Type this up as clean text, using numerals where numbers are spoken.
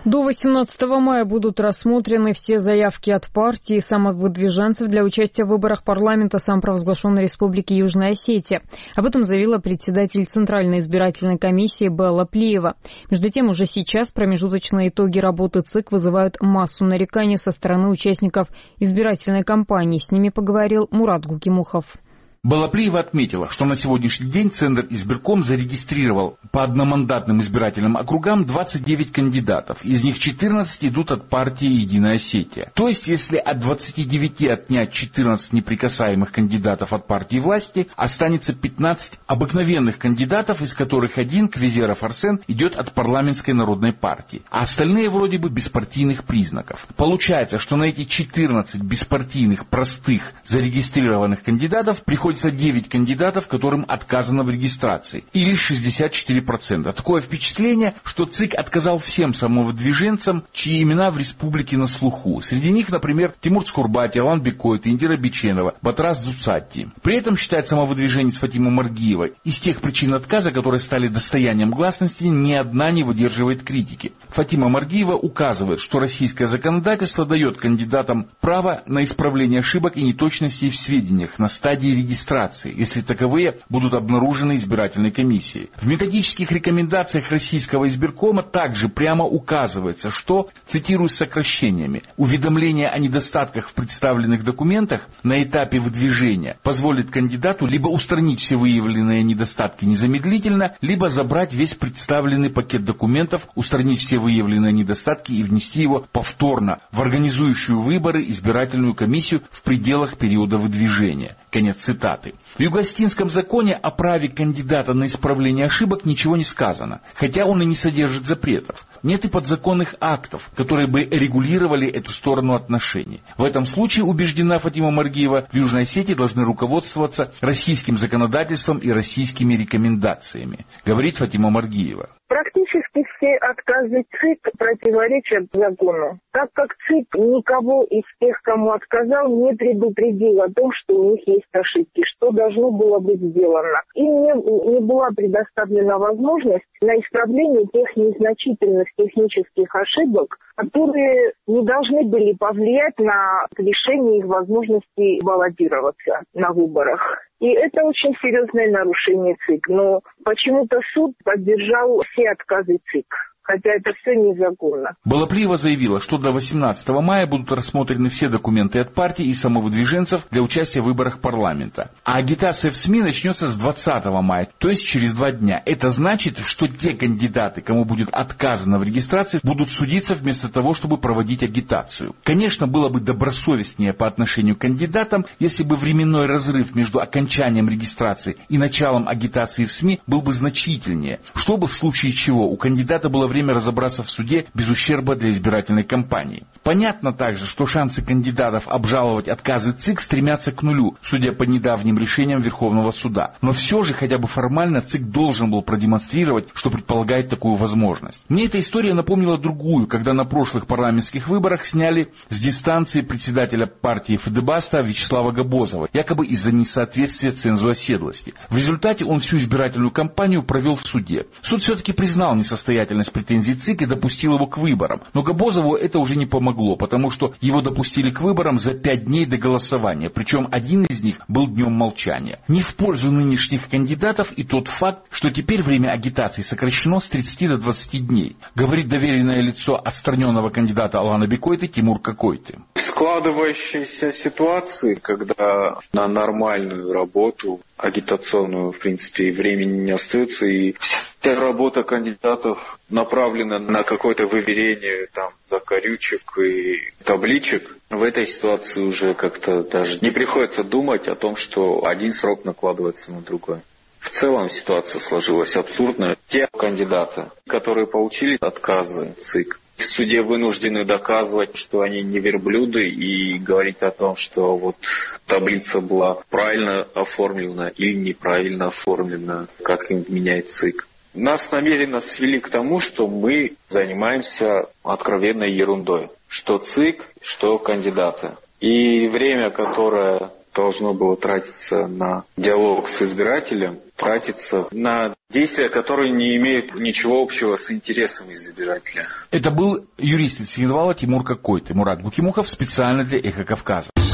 До 18 мая будут рассмотрены все заявки от партий и самовыдвиженцев для участия в выборах парламента самопровозглашенной Республики Южная Осетия. Об этом заявила председатель Центральной избирательной комиссии Белла Плиева. Между тем, уже сейчас промежуточные итоги работы ЦИК вызывают массу нареканий со стороны участников избирательной кампании. С ними поговорил Мурат Гукимухов. Белла Плиева отметила, что на сегодняшний день Центр избирком зарегистрировал по одномандатным избирательным округам 29 кандидатов. Из них 14 идут от партии «Единая Осетия». То есть, если от 29 отнять 14 неприкасаемых кандидатов от партии власти, останется 15 обыкновенных кандидатов, из которых один, Квезеров Арсен, идет от парламентской народной партии, а остальные вроде бы беспартийных признаков. Получается, что на эти 14 беспартийных, простых, зарегистрированных кандидатов приходится 9 кандидатов, которым отказано в регистрации, или 64%. Такое впечатление, что ЦИК отказал всем самовыдвиженцам, чьи имена в республике на слуху. Среди них, например, Тимур Цкурбати, Алан Бекойт, Индира Биченова, Батрас Дзуцатти. При этом, считает самовыдвиженец Фатима Маргиева, из тех причин отказа, которые стали достоянием гласности, ни одна не выдерживает критики. Фатима Маргиева указывает, что российское законодательство дает кандидатам право на исправление ошибок и неточностей в сведениях на стадии регистрации, если таковые будут обнаружены избирательной комиссией. В методических рекомендациях российского избиркома также прямо указывается, что, цитирую с сокращениями, уведомление о недостатках в представленных документах на этапе выдвижения позволит кандидату либо устранить все выявленные недостатки незамедлительно, либо забрать весь представленный пакет документов, устранить все выявленные недостатки и внести его повторно в организующую выборы избирательную комиссию в пределах периода выдвижения. Конец цитаты. В Юго-Осетинском законе о праве кандидата на исправление ошибок ничего не сказано, хотя он и не содержит запретов. Нет и подзаконных актов, которые бы регулировали эту сторону отношений. В этом случае, убеждена Фатима Маргиева, в Южной Осетии должны руководствоваться российским законодательством и российскими рекомендациями, говорит Фатима Маргиева. Практически все отказы ЦИК противоречат закону, так как ЦИК никого из тех, кому отказал, не предупредил о том, что у них есть ошибки, что должно было быть сделано. Им не была предоставлена возможность на исправление тех незначительных технических ошибок, которые не должны были повлиять на лишение их возможности баллотироваться на выборах. И это очень серьезное нарушение ЦИК. Но почему-то суд поддержал все отказы ЦИК, хотя это все незаконно. Белла Плиева заявила, что до 18 мая будут рассмотрены все документы от партий и самовыдвиженцев для участия в выборах парламента. А агитация в СМИ начнется с 20 мая, то есть через 2 дня. Это значит, что те кандидаты, кому будет отказано в регистрации, будут судиться вместо того, чтобы проводить агитацию. Конечно, было бы добросовестнее по отношению к кандидатам, если бы временной разрыв между окончанием регистрации и началом агитации в СМИ был бы значительнее, чтобы в случае чего у кандидата было время разобраться в суде без ущерба для избирательной кампании. Понятно также, что шансы кандидатов обжаловать отказы ЦИК стремятся к нулю, судя по недавним решениям Верховного суда. Но все же, хотя бы формально, ЦИК должен был продемонстрировать, что предполагает такую возможность. Мне эта история напомнила другую, когда на прошлых парламентских выборах сняли с дистанции председателя партии ФДБАСТа Вячеслава Габозова, якобы из-за несоответствия цензу оседлости. В результате он всю избирательную кампанию провел в суде. Суд все-таки признал несостоятельность претензий ЦИК и допустил его к выборам. Но Габозову это уже не помогло, потому что его допустили к выборам за 5 дней до голосования, причем один из них был днем молчания. Не в пользу нынешних кандидатов и тот факт, что теперь время агитации сокращено с 30 до 20 дней, говорит доверенное лицо отстраненного кандидата Алана Бекойты Тимур Какойты. В складывающейся ситуации, когда на нормальную работу агитационную, в принципе, времени не остается, и вся работа кандидатов направлена на какое-то выверение там закорючек и табличек, в этой ситуации уже как-то даже не приходится думать о том, что один срок накладывается на другой. В целом ситуация сложилась абсурдная. Те кандидаты, которые получили отказы ЦИК, в суде вынуждены доказывать, что они не верблюды, и говорить о том, что вот таблица была правильно оформлена или неправильно оформлена, как им меняет ЦИК. Нас намеренно свели к тому, что мы занимаемся откровенной ерундой. Что ЦИК, что кандидаты. И время, которое должно было тратиться на диалог с избирателем, тратится на действия, которые не имеют ничего общего с интересами избирателя. Это был юрист Цхинвала Тимур Какой-то, Мурат Букимухов, специально для «Эхо Кавказа».